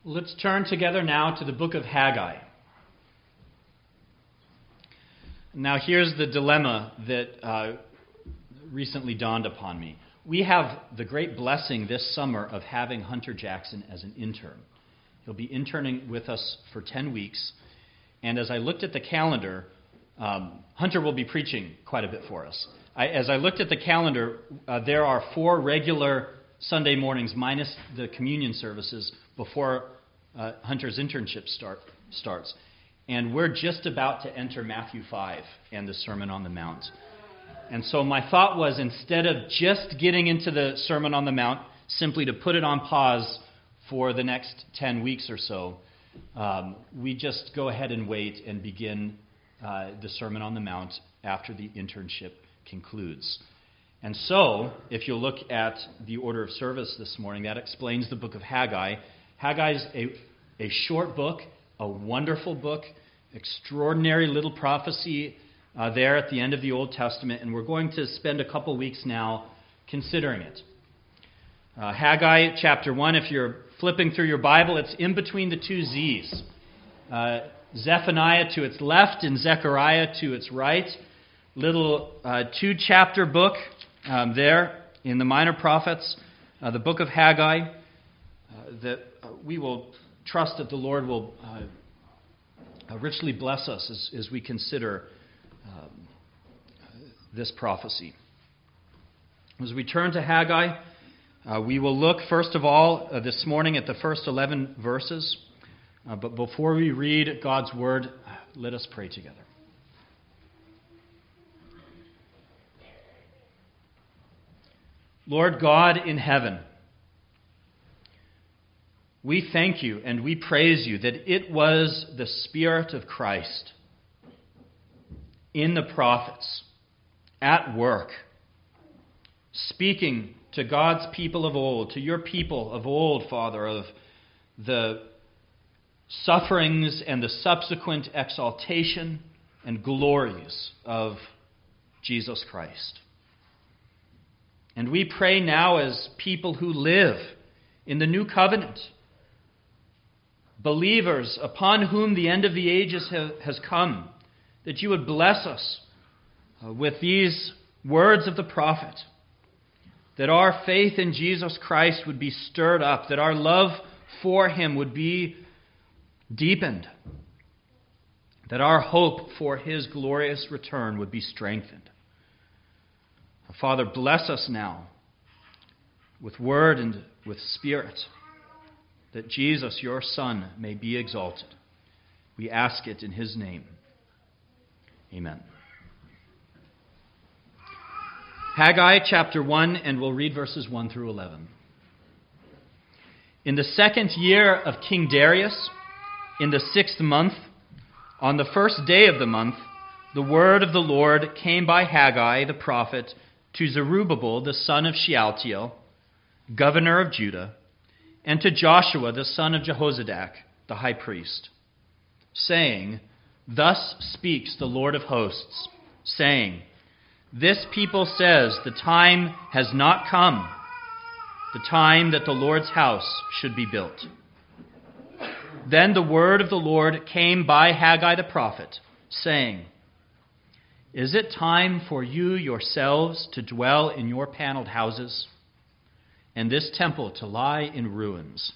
Let's turn together now to the book of Haggai. Now here's the dilemma that recently dawned upon me. We have the great blessing this summer of having Hunter Jackson as an intern. He'll be interning with us for 10 weeks. And as I looked at the calendar, Hunter will be preaching quite a bit for us. As I looked at the calendar, there are 4 regular Sunday mornings minus the communion services before Hunter's internship starts. And we're just about to enter Matthew 5 and the Sermon on the Mount. And so my thought was, instead of just getting into the Sermon on the Mount, simply to put it on pause for the next 10 weeks or so, we just go ahead and wait and begin the Sermon on the Mount after the internship concludes. And so, if you'll look at the order of service this morning, that explains the book of Haggai. Haggai's a short book, a wonderful book, extraordinary little prophecy there at the end of the Old Testament, and we're going to spend a couple weeks now considering it. Haggai chapter 1, if you're flipping through your Bible, it's in between the 2 Z's. Zephaniah to its left and Zechariah to its right. Little 2-chapter book there in the Minor Prophets, the book of Haggai, that we will trust that the Lord will richly bless us as we consider this prophecy. As we turn to Haggai, we will look first of all this morning at the first 11 verses. But before we read God's word, let us pray together. Lord God in heaven, we thank you and we praise you that it was the Spirit of Christ in the prophets at work, speaking to God's people of old, to your people of old, Father, of the sufferings and the subsequent exaltation and glories of Jesus Christ. And we pray now as people who live in the new covenant, believers upon whom the end of the ages has come, that you would bless us with these words of the prophet, that our faith in Jesus Christ would be stirred up, that our love for him would be deepened, that our hope for his glorious return would be strengthened. Father, bless us now with word and with spirit, that Jesus, your Son, may be exalted. We ask it in his name. Amen. Haggai chapter 1, and we'll read verses 1 through 11. In the 2nd year of King Darius, in the 6th month, on the 1st day of the month, the word of the Lord came by Haggai the prophet to Zerubbabel the son of Shealtiel, governor of Judah, and to Joshua the son of Jehozadak, the high priest, saying, Thus speaks the Lord of hosts, saying, This people says the time has not come, the time that the Lord's house should be built. Then the word of the Lord came by Haggai the prophet, saying, Is it time for you yourselves to dwell in your paneled houses, and this temple to lie in ruins?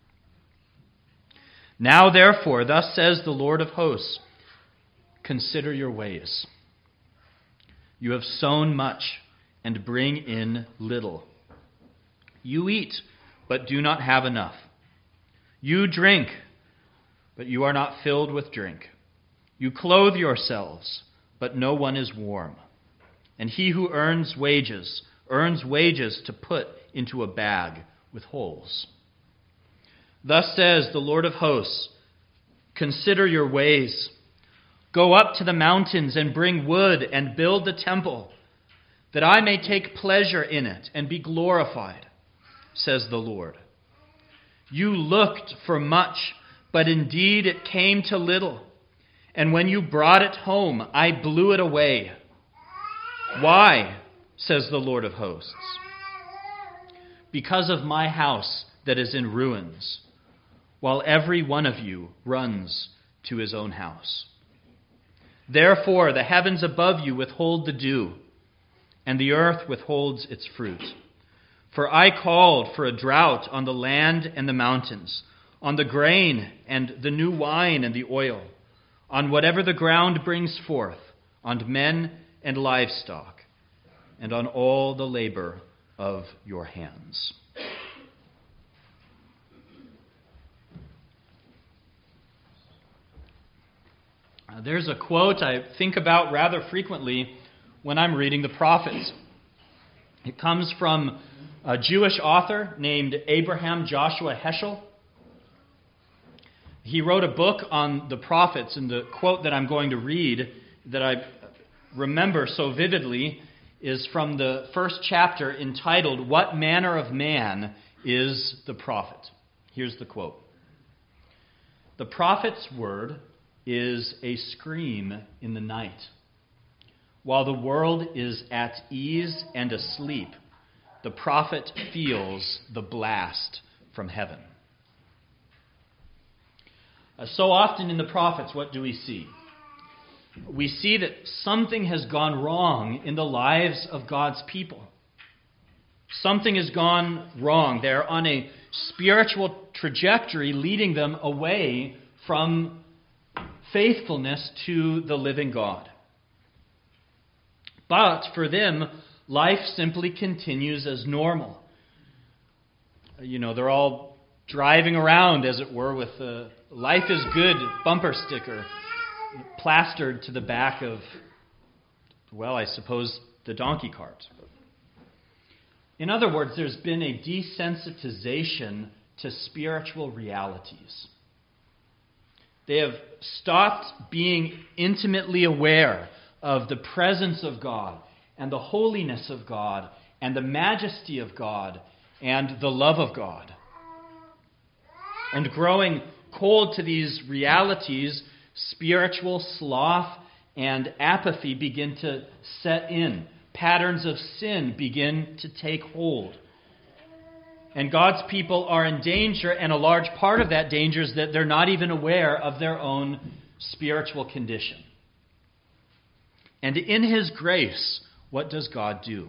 Now therefore, thus says the Lord of hosts, consider your ways. You have sown much and bring in little. You eat, but do not have enough. You drink, but you are not filled with drink. You clothe yourselves, but no one is warm. And he who earns wages to put into a bag with holes. Thus says the Lord of hosts, consider your ways. Go up to the mountains and bring wood and build the temple, that I may take pleasure in it and be glorified, says the Lord. You looked for much, but indeed it came to little. And when you brought it home, I blew it away. Why, says the Lord of hosts? Because of my house that is in ruins, while every one of you runs to his own house. Therefore, the heavens above you withhold the dew, and the earth withholds its fruit. For I called for a drought on the land and the mountains, on the grain and the new wine and the oil, on whatever the ground brings forth, on men and livestock, and on all the labor of your hands. There's a quote I think about rather frequently when I'm reading the prophets. It comes from a Jewish author named Abraham Joshua Heschel. He wrote a book on the prophets, and the quote that I'm going to read that I remember so vividly is from the first chapter entitled, "What Manner of Man is the Prophet?" Here's the quote. "The prophet's word is a scream in the night. While the world is at ease and asleep, the prophet feels the blast from heaven." So often in the prophets, what do we see? We see that something has gone wrong in the lives of God's people. Something has gone wrong. They're on a spiritual trajectory leading them away from faithfulness to the living God. But for them, life simply continues as normal. They're all driving around, as it were, with a "Life is Good" bumper sticker plastered to the back of, I suppose, the donkey cart. In other words, there's been a desensitization to spiritual realities. They have stopped being intimately aware of the presence of God and the holiness of God and the majesty of God and the love of God. And growing cold to these realities, spiritual sloth and apathy begin to set in. Patterns of sin begin to take hold. And God's people are in danger, and a large part of that danger is that they're not even aware of their own spiritual condition. And in His grace, what does God do?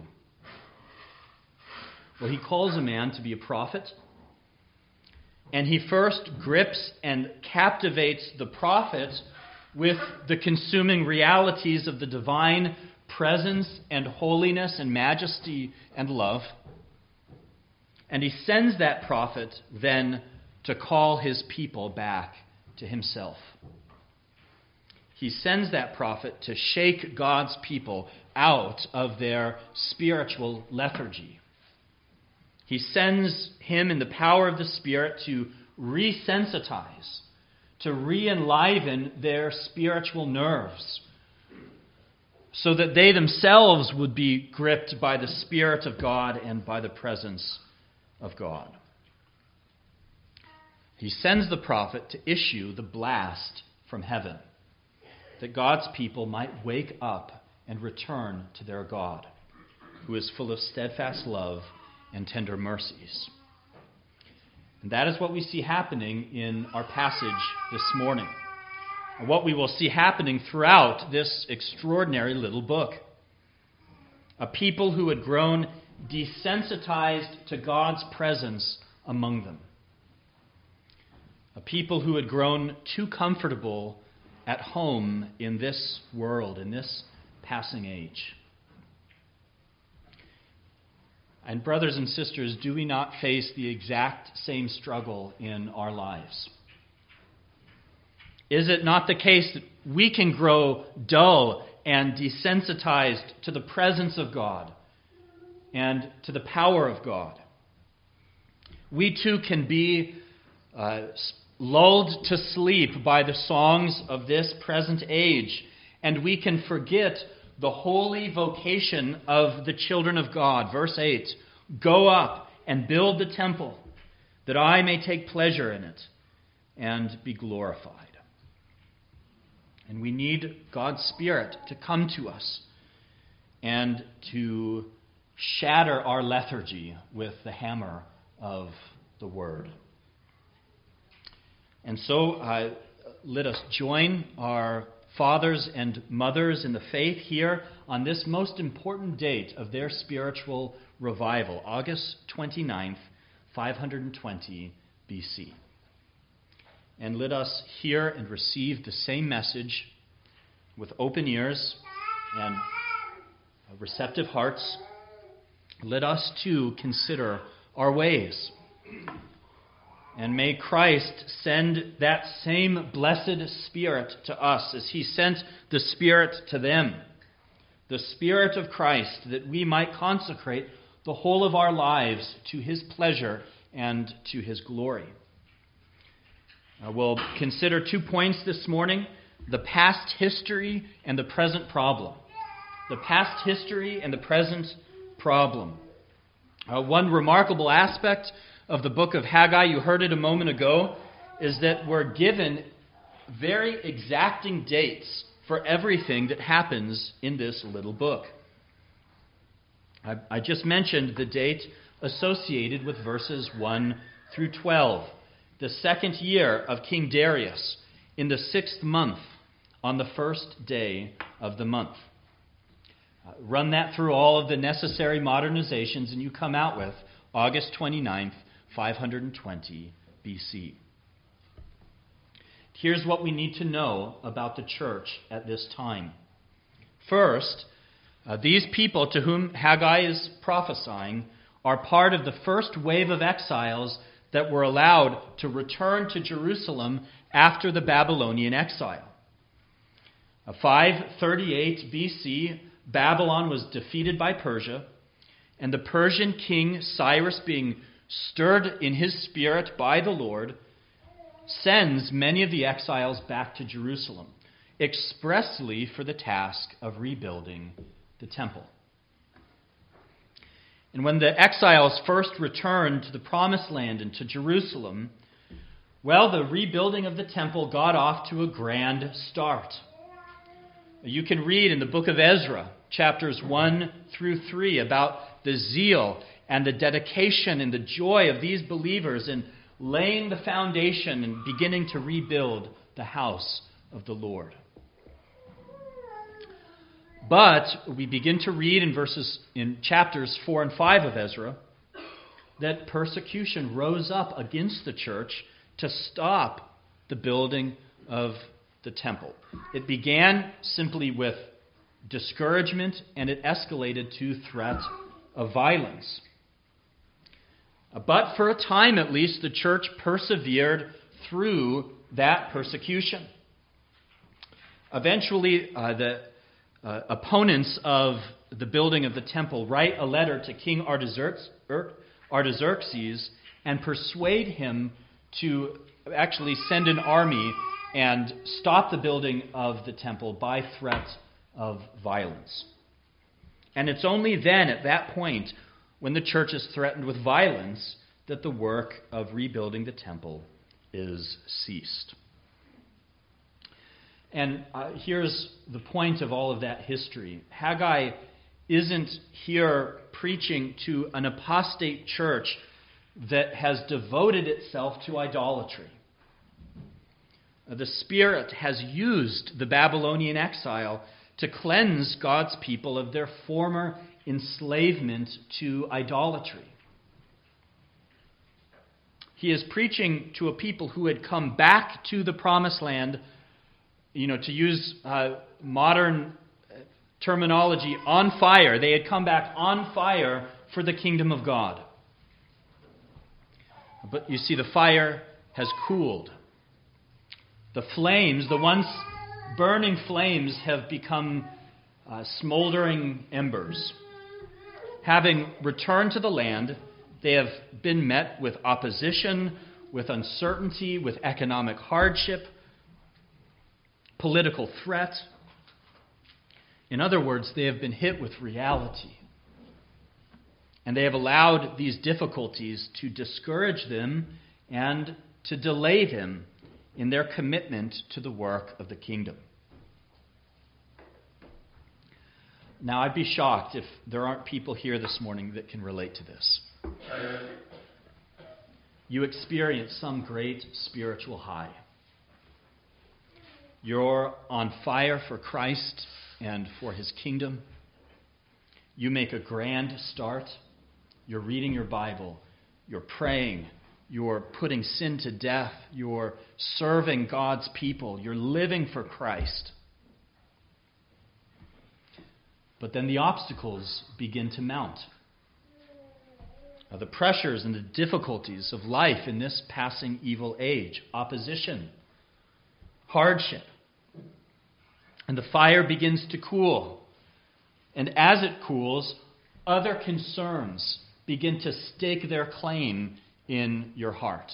Well, He calls a man to be a prophet, and He first grips and captivates the prophet with the consuming realities of the divine presence and holiness and majesty and love. And He sends that prophet then to call His people back to Himself. He sends that prophet to shake God's people out of their spiritual lethargy. He sends him in the power of the Spirit to resensitize, to re-enliven their spiritual nerves, so that they themselves would be gripped by the Spirit of God and by the presence of God. He sends the prophet to issue the blast from heaven, that God's people might wake up and return to their God, who is full of steadfast love and tender mercies. And that is what we see happening in our passage this morning, and what we will see happening throughout this extraordinary little book. A people who had grown desensitized to God's presence among them. A people who had grown too comfortable at home in this world, in this passing age. And brothers and sisters, do we not face the exact same struggle in our lives? Is it not the case that we can grow dull and desensitized to the presence of God and to the power of God? We too can be lulled to sleep by the songs of this present age, and we can forget the holy vocation of the children of God. Verse 8, "Go up and build the temple, that I may take pleasure in it and be glorified." And we need God's Spirit to come to us and to shatter our lethargy with the hammer of the Word. And so let us join our fathers and mothers in the faith here on this most important date of their spiritual revival, August 29th, 520 BC. And let us hear and receive the same message with open ears and receptive hearts. Let us too consider our ways. And may Christ send that same blessed Spirit to us as he sent the Spirit to them. The Spirit of Christ, that we might consecrate the whole of our lives to his pleasure and to his glory. We'll consider 2 points this morning: the past history and the present problem. The past history and the present problem. One remarkable aspect of the book of Haggai, you heard it a moment ago, is that we're given very exacting dates for everything that happens in this little book. I just mentioned the date associated with verses 1 through 12. The 2nd year of King Darius, in the 6th month, on the 1st day of the month. Run that through all of the necessary modernizations, and you come out with August 29th, 520 BC. Here's what we need to know about the church at this time. First, these people to whom Haggai is prophesying are part of the first wave of exiles that were allowed to return to Jerusalem after the Babylonian exile. 538 BC, Babylon was defeated by Persia, and the Persian king Cyrus, being stirred in his spirit by the Lord, sends many of the exiles back to Jerusalem, expressly for the task of rebuilding the temple. And when the exiles first returned to the Promised Land and to Jerusalem, well, the rebuilding of the temple got off to a grand start. You can read in the book of Ezra, chapters 1 through 3, about the zeal and the dedication and the joy of these believers in laying the foundation and beginning to rebuild the house of the Lord. But we begin to read in chapters 4 and 5 of Ezra that persecution rose up against the church to stop the building of the temple. It began simply with discouragement, and it escalated to threat of violence. But for a time at least, the church persevered through that persecution. Eventually, the opponents of the building of the temple write a letter to King Artaxerxes and persuade him to actually send an army and stop the building of the temple by threat of violence. And it's only then, at that point, when the church is threatened with violence, that the work of rebuilding the temple is ceased. And here's the point of all of that history. Haggai isn't here preaching to an apostate church that has devoted itself to idolatry. The Spirit has used the Babylonian exile to cleanse God's people of their former enslavement to idolatry. He is preaching to a people who had come back to the Promised Land, to use modern terminology, on fire. They had come back on fire for the kingdom of God. But you see, the fire has cooled. The flames, the once burning flames, have become smoldering embers. Having returned to the land, they have been met with opposition, with uncertainty, with economic hardship, political threat. In other words, they have been hit with reality. And they have allowed these difficulties to discourage them and to delay them in their commitment to the work of the kingdom. Now, I'd be shocked if there aren't people here this morning that can relate to this. You experience some great spiritual high. You're on fire for Christ and for his kingdom. You make a grand start. You're reading your Bible. You're praying. You're putting sin to death. You're serving God's people. You're living for Christ. But then the obstacles begin to mount. The pressures and the difficulties of life in this passing evil age. Opposition. Hardship. And the fire begins to cool. And as it cools, other concerns begin to stake their claim in your heart.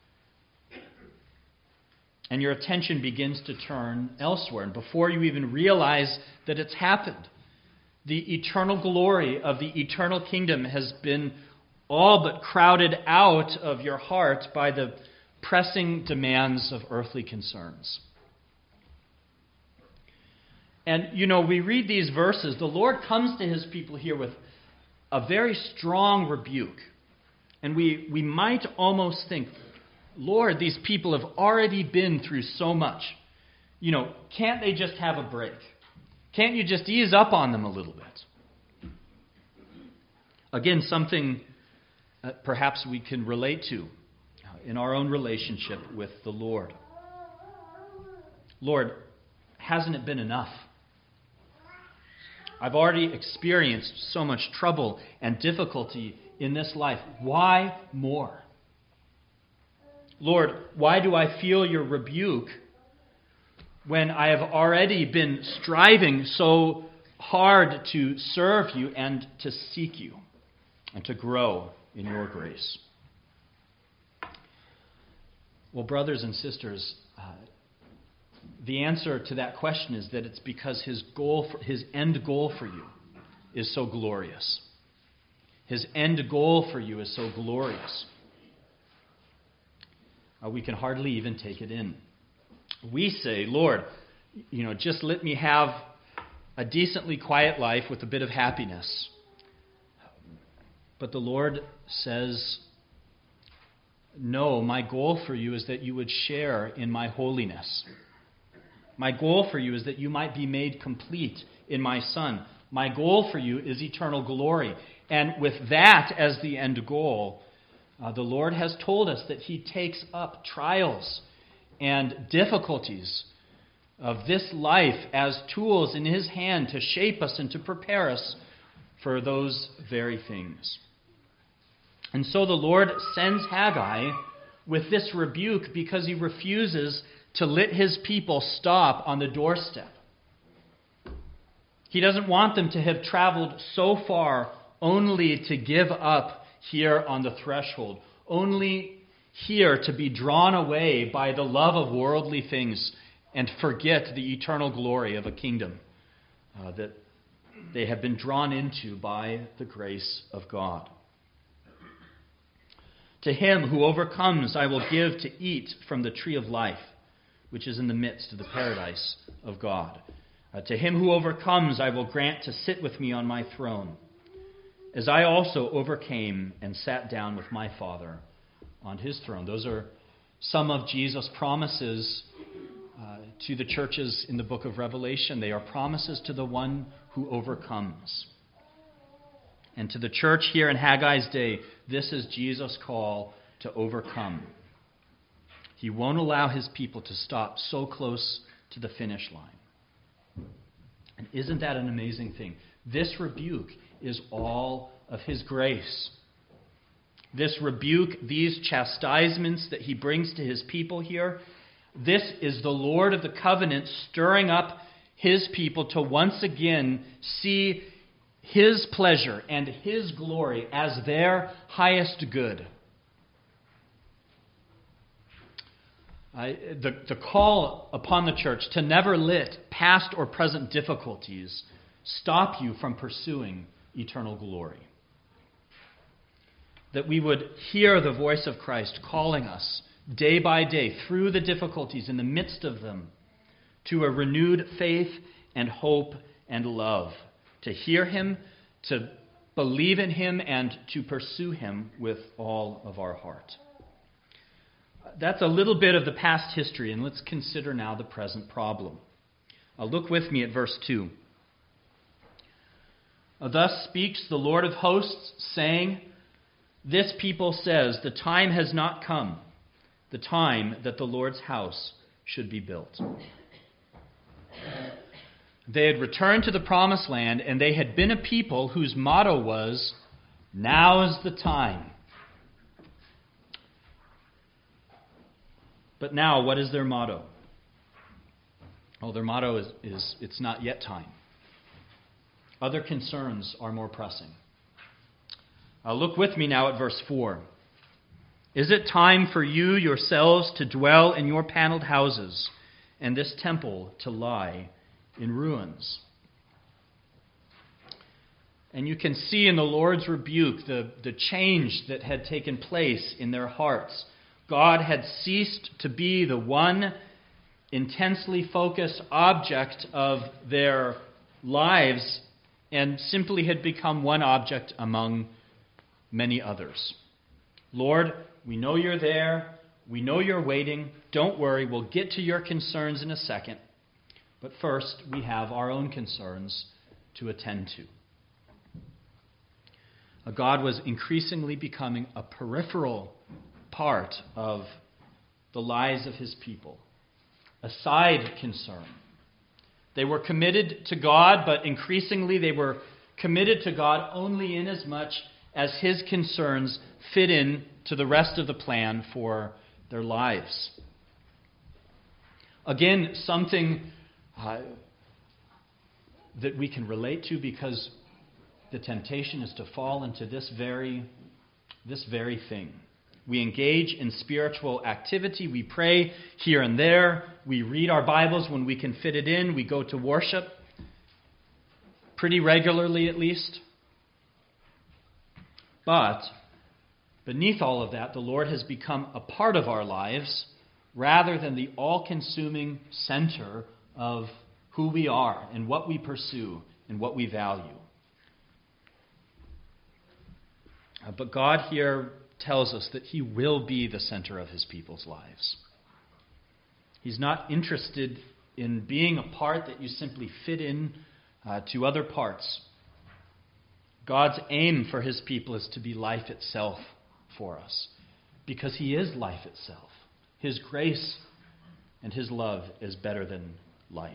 And your attention begins to turn elsewhere. And before you even realize that it's happened, the eternal glory of the eternal kingdom has been all but crowded out of your heart by the pressing demands of earthly concerns. And, we read these verses. The Lord comes to his people here with a very strong rebuke. And we might almost think, Lord, these people have already been through so much. Can't they just have a break? Can't you just ease up on them a little bit? Again, something perhaps we can relate to in our own relationship with the Lord. Lord, hasn't it been enough? I've already experienced so much trouble and difficulty in this life. Why more? Lord, why do I feel your rebuke when I have already been striving so hard to serve you and to seek you and to grow in your grace? Well, brothers and sisters, the answer to that question is that it's because his end goal for you is so glorious. His end goal for you is so glorious. We can hardly even take it in. We say, Lord, just let me have a decently quiet life with a bit of happiness. But the Lord says, no, my goal for you is that you would share in my holiness. My goal for you is that you might be made complete in my Son. My goal for you is eternal glory. And with that as the end goal, the Lord has told us that he takes up trials and difficulties of this life as tools in his hand to shape us and to prepare us for those very things. And so the Lord sends Haggai with this rebuke because he refuses to let his people stop on the doorstep. He doesn't want them to have traveled so far only to give up here on the threshold, only here to be drawn away by the love of worldly things and forget the eternal glory of a kingdom that they have been drawn into by the grace of God. To him who overcomes, I will give to eat from the tree of life, which is in the midst of the paradise of God. To him who overcomes, I will grant to sit with me on my throne, as I also overcame and sat down with my Father on his throne. Those are some of Jesus' promises to the churches in the book of Revelation. They are promises to the one who overcomes. And to the church here in Haggai's day, this is Jesus' call to overcome. He won't allow his people to stop so close to the finish line. And isn't that an amazing thing? This rebuke is all of his grace. This rebuke, these chastisements that he brings to his people here, this is the Lord of the covenant stirring up his people to once again see his pleasure and his glory as their highest good. The call upon the church to never let past or present difficulties stop you from pursuing eternal glory. That we would hear the voice of Christ calling us day by day through the difficulties, in the midst of them, to a renewed faith and hope and love. To hear him, to believe in him, and to pursue him with all of our heart. That's a little bit of the past history, and let's consider now the present problem. Look with me at verse 2. Thus speaks the Lord of hosts, saying, this people says, the time has not come, the time that the Lord's house should be built. They had returned to the promised land, and they had been a people whose motto was, now's the time. But now, what is their motto? Oh, their motto is it's not yet time. Other concerns are more pressing. Look with me now at verse 4. Is it time for you yourselves to dwell in your paneled houses, and this temple to lie in ruins? And you can see in the Lord's rebuke the change that had taken place in their hearts. God had ceased to be the one intensely focused object of their lives and simply had become one object among many others. Lord, we know you're there. We know you're waiting. Don't worry, we'll get to your concerns in a second. But first, we have our own concerns to attend to. God was increasingly becoming a peripheral part of the lives of his people, a side concern. They were committed to God, but increasingly they were committed to God only in as much as his concerns fit in to the rest of the plan for their lives. Again, something that we can relate to, because the temptation is to fall into this very thing. We engage in spiritual activity. We pray here and there. We read our Bibles when we can fit it in. We go to worship pretty regularly, at least. But beneath all of that, the Lord has become a part of our lives rather than the all-consuming center of who we are and what we pursue and what we value. But God here tells us that he will be the center of his people's lives. He's not interested in being a part that you simply fit in to other parts. God's aim for his people is to be life itself for us, because he is life itself. His grace and his love is better than life.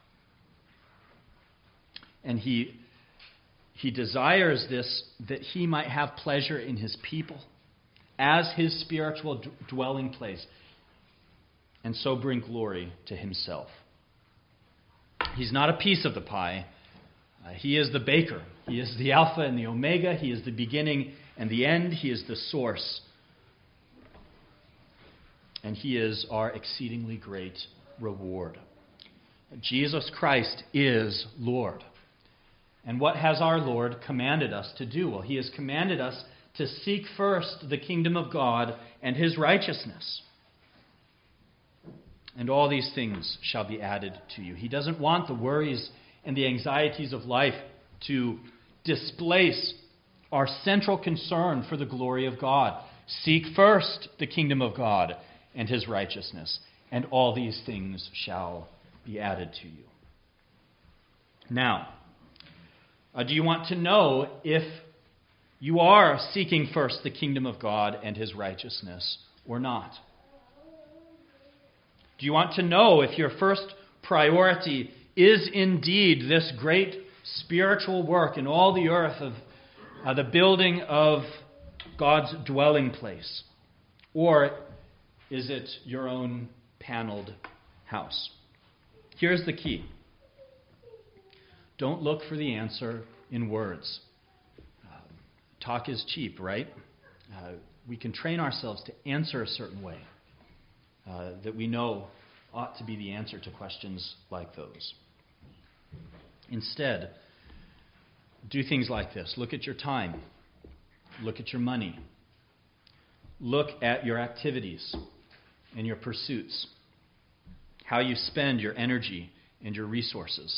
And he desires this, that he might have pleasure in his people as his spiritual dwelling place, and so bring glory to himself. He's not a piece of the pie. He is the baker. He is the Alpha and the Omega. He is the beginning and the end. He is the source. And he is our exceedingly great reward. Jesus Christ is Lord. And what has our Lord commanded us to do? Well, he has commanded us to seek first the kingdom of God and his righteousness. And all these things shall be added to you. He doesn't want the worries and the anxieties of life to displace our central concern for the glory of God. Seek first the kingdom of God and his righteousness, and all these things shall be added to you. Now, do you want to know if you are seeking first the kingdom of God and his righteousness or not? Do you want to know if your first priority is indeed this great spiritual work in all the earth of the building of God's dwelling place? Or is it your own paneled house? Here's the key. Don't look for the answer in words. Talk is cheap, right? We can train ourselves to answer a certain way that we know ought to be the answer to questions like those. Instead, do things like this. Look at your time. Look at your money. Look at your activities and your pursuits. How you spend your energy and your resources.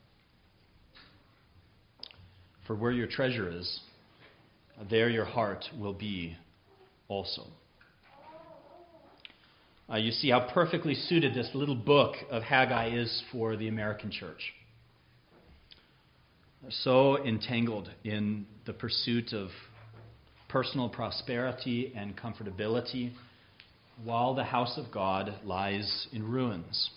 For where your treasure is, there your heart will be also. You see how perfectly suited this little book of Haggai is for the American church. So entangled in the pursuit of personal prosperity and comfortability, while the house of God lies in ruins.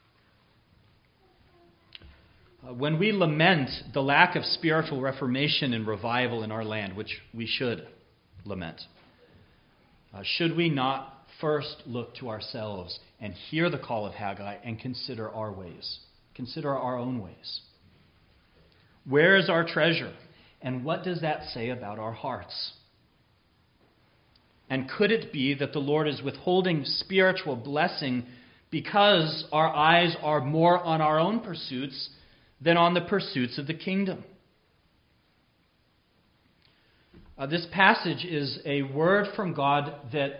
When we lament the lack of spiritual reformation and revival in our land, which we should lament, should we not first look to ourselves and hear the call of Haggai and consider our ways, consider our own ways? Where is our treasure? And what does that say about our hearts? And could it be that the Lord is withholding spiritual blessing because our eyes are more on our own pursuits than on the pursuits of the kingdom? This passage is a word from God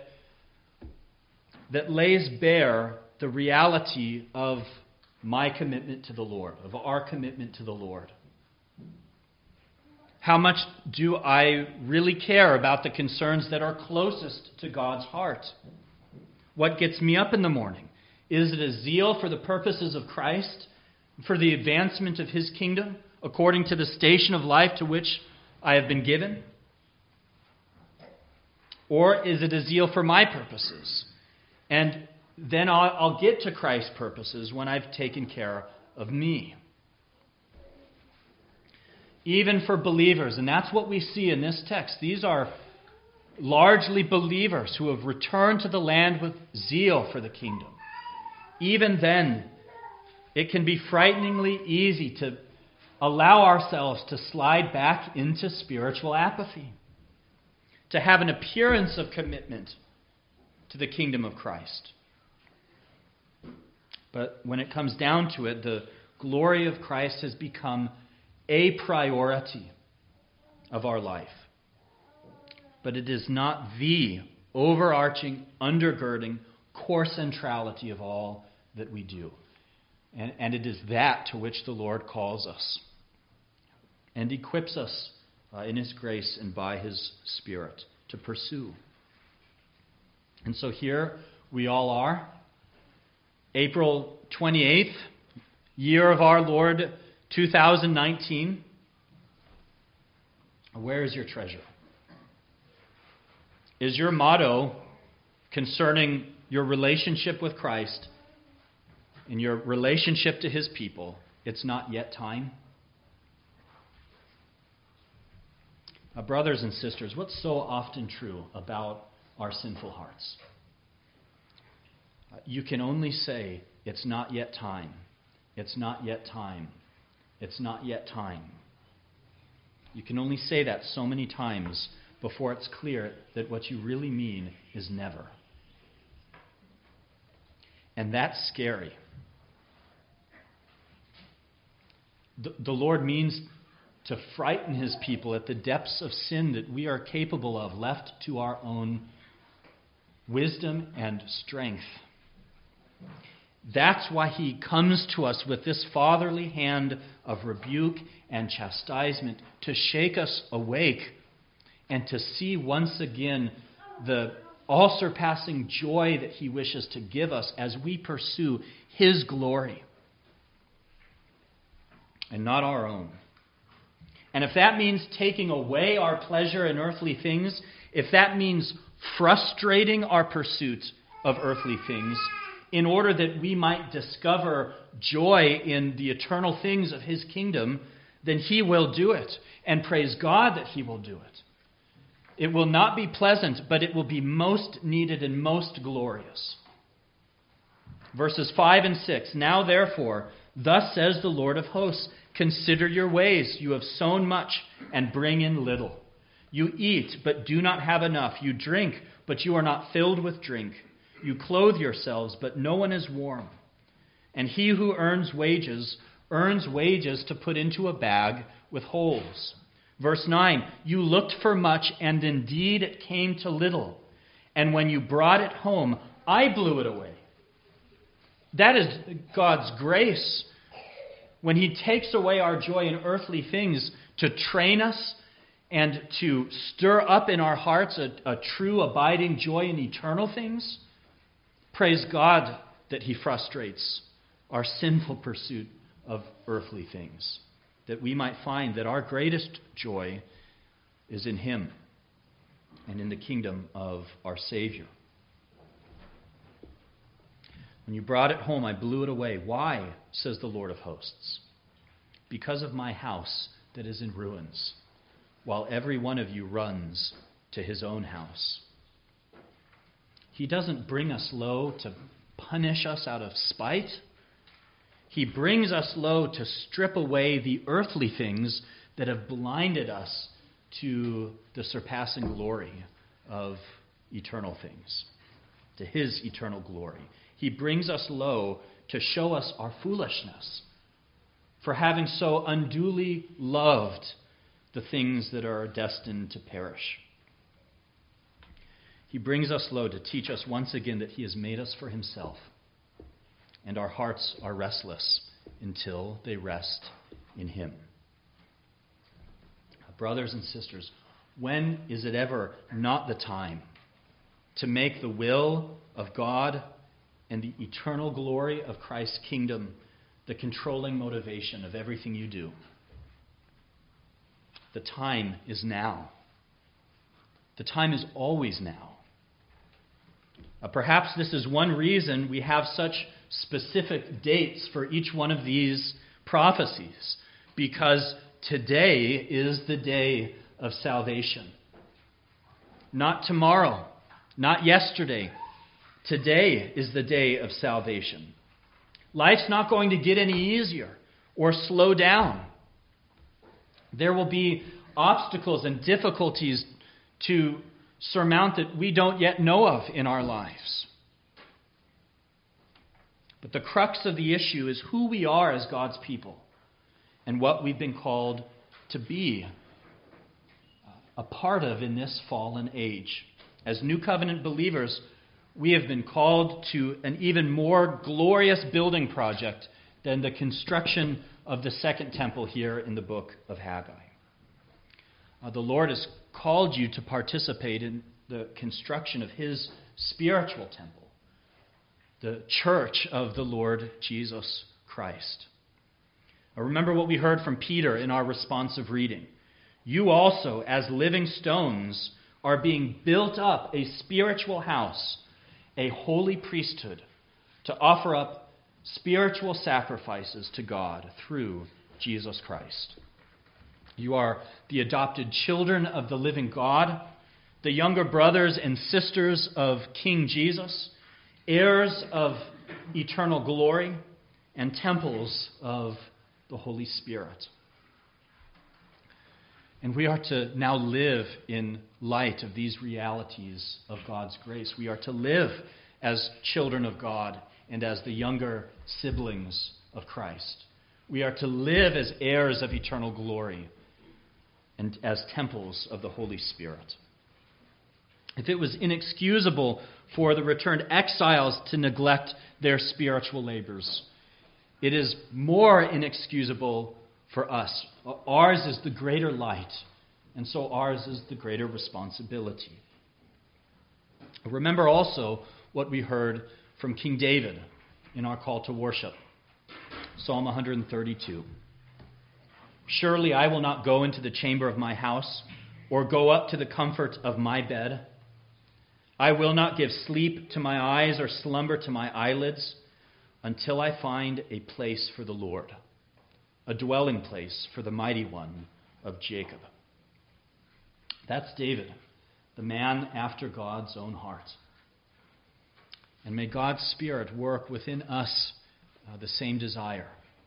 that lays bare the reality of my commitment to the Lord, of our commitment to the Lord. How much do I really care about the concerns that are closest to God's heart? What gets me up in the morning? Is it a zeal for the purposes of Christ, for the advancement of His kingdom, according to the station of life to which I have been given? Or is it a zeal for my purposes? And then I'll get to Christ's purposes when I've taken care of me. Even for believers, and that's what we see in this text. These are largely believers who have returned to the land with zeal for the kingdom. Even then, it can be frighteningly easy to allow ourselves to slide back into spiritual apathy, to have an appearance of commitment to the kingdom of Christ. But when it comes down to it, the glory of Christ has become a priority of our life. But it is not the overarching, undergirding, core centrality of all that we do. And it is that to which the Lord calls us and equips us in His grace and by His Spirit to pursue. And so here we all are, April 28th, year of our Lord 2019. Where is your treasure? Is your motto concerning your relationship with Christ and your relationship to His people, it's not yet time? Brothers and sisters, what's so often true about our sinful hearts? You can only say, it's not yet time. It's not yet time. It's not yet time. You can only say that so many times before it's clear that what you really mean is never. And that's scary. The Lord means to frighten His people at the depths of sin that we are capable of, left to our own wisdom and strength. That's why He comes to us with this fatherly hand of rebuke and chastisement to shake us awake and to see once again the all-surpassing joy that He wishes to give us as we pursue His glory and not our own. And if that means taking away our pleasure in earthly things, if that means frustrating our pursuit of earthly things, in order that we might discover joy in the eternal things of His kingdom, then He will do it. And praise God that He will do it. It will not be pleasant, but it will be most needed and most glorious. Verses 5 and 6. Now therefore, thus says the Lord of hosts, consider your ways. You have sown much and bring in little. You eat, but do not have enough. You drink, but you are not filled with drink. You clothe yourselves, but no one is warm. And he who earns wages to put into a bag with holes. Verse 9, you looked for much, and indeed it came to little. And when you brought it home, I blew it away. That is God's grace. When He takes away our joy in earthly things to train us and to stir up in our hearts a true abiding joy in eternal things, Praise God that he frustrates our sinful pursuit of earthly things, that we might find that our greatest joy is in him and in the kingdom of our Savior. When you brought it home, I blew it away. Why, says the Lord of hosts? Because of my house that is in ruins, while every one of you runs to his own house. He doesn't bring us low to punish us out of spite. He brings us low to strip away the earthly things that have blinded us to the surpassing glory of eternal things, to his eternal glory. He brings us low to show us our foolishness for having so unduly loved the things that are destined to perish. He brings us low to teach us once again that he has made us for himself, and our hearts are restless until they rest in him. Brothers and sisters, when is it ever not the time to make the will of God and the eternal glory of Christ's kingdom the controlling motivation of everything you do? The time is now. The time is always now. Perhaps this is one reason we have such specific dates for each one of these prophecies, because today is the day of salvation. Not tomorrow, not yesterday. Today is the day of salvation. Life's not going to get any easier or slow down. There will be obstacles and difficulties to surmount that we don't yet know of in our lives. But the crux of the issue is who we are as God's people and what we've been called to be a part of in this fallen age. As New Covenant believers, we have been called to an even more glorious building project than the construction of the second temple here in the book of Haggai. The Lord has called you to participate in the construction of his spiritual temple, the church of the Lord Jesus Christ. Remember what we heard from Peter in our responsive reading. You also, as living stones, are being built up a spiritual house, a holy priesthood, to offer up spiritual sacrifices to God through Jesus Christ. You are the adopted children of the living God, the younger brothers and sisters of King Jesus, heirs of eternal glory, and temples of the Holy Spirit. And we are to now live in light of these realities of God's grace. We are to live as children of God and as the younger siblings of Christ. We are to live as heirs of eternal glory and as temples of the Holy Spirit. If it was inexcusable for the returned exiles to neglect their spiritual labors, it is more inexcusable for us. Ours is the greater light, and so ours is the greater responsibility. Remember also what we heard from King David in our call to worship. Psalm 132. Surely I will not go into the chamber of my house, or go up to the comfort of my bed. I will not give sleep to my eyes or slumber to my eyelids until I find a place for the Lord, a dwelling place for the mighty one of Jacob. That's David, the man after God's own heart. And may God's Spirit work within us the same desire.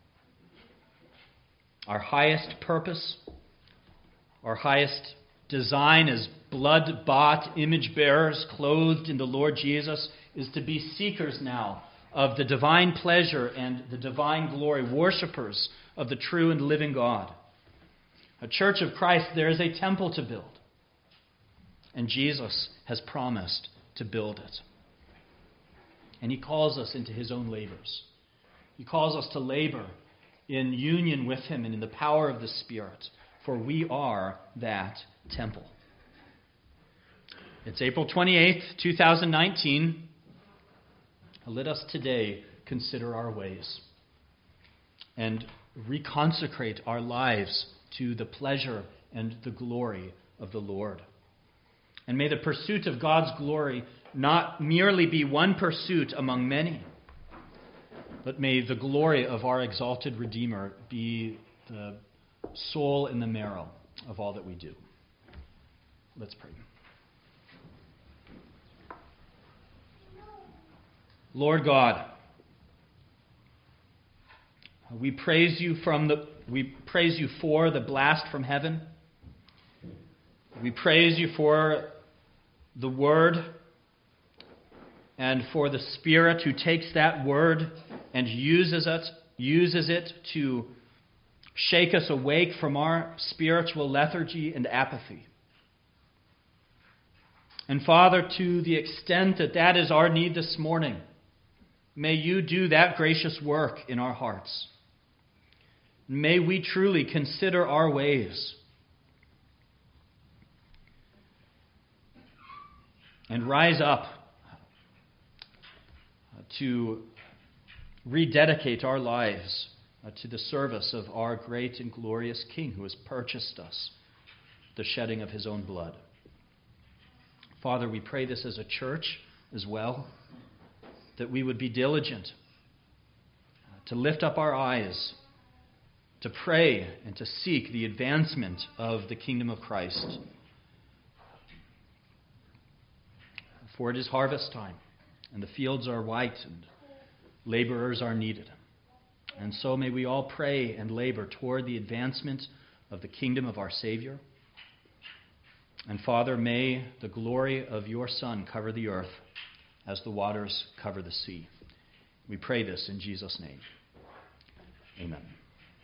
Our highest purpose, our highest design as blood-bought image bearers clothed in the Lord Jesus is to be seekers now of the divine pleasure and the divine glory, worshipers of the true and living God. A church of Christ, there is a temple to build, and Jesus has promised to build it. And he calls us into his own labors. He calls us to labor in union with him and in the power of the Spirit, for we are that temple. It's April 28th, 2019. Let us today consider our ways and reconsecrate our lives to the pleasure and the glory of the Lord. And may the pursuit of God's glory not merely be one pursuit among many, but may the glory of our exalted Redeemer be the soul and the marrow of all that we do. Let's pray. Lord God, we praise you for the blast from heaven. We praise you for the Word and for the Spirit who takes that Word and uses it to shake us awake from our spiritual lethargy and apathy. And Father, to the extent that that is our need this morning, may you do that gracious work in our hearts. May we truly consider our ways and rise up to rededicate our lives to the service of our great and glorious King who has purchased us, the shedding of his own blood. Father, we pray this as a church as well, that we would be diligent to lift up our eyes, to pray and to seek the advancement of the kingdom of Christ. For it is harvest time, and the fields are white, and laborers are needed. And so may we all pray and labor toward the advancement of the kingdom of our Savior. And Father, may the glory of your Son cover the earth as the waters cover the sea. We pray this in Jesus' name. Amen.